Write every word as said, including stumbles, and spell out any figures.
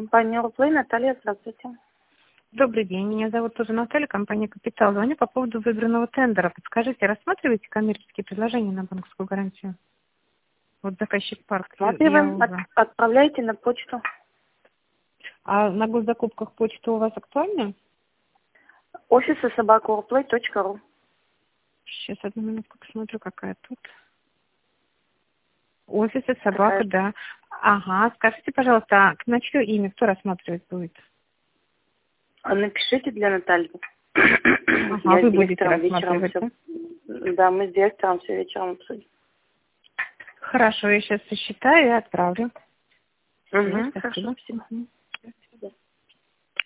Компания Руплей, Наталья, здравствуйте. Добрый день, меня зовут тоже Наталья, компания «Капитал». Звоню по поводу выбранного тендера. Подскажите, рассматриваете коммерческие предложения на банковскую гарантию? Вот заказчик парк. Смотрим, от, отправляйте на почту. А на госзакупках почта у вас актуальна? Офисы собака руплей точка ру. Сейчас, одну минутку посмотрю, какая тут. Офисы собака, Какая? да. Ага, скажите, пожалуйста, а на чье имя кто рассматривать будет? А напишите для Натальи. Ага, Я вы с будете директором вечером рассматривать, все. да? Да, мы с директором все вечером обсудим. Хорошо, я сейчас сосчитаю и отправлю. Угу, Спасибо. хорошо, спасибо. Мгм.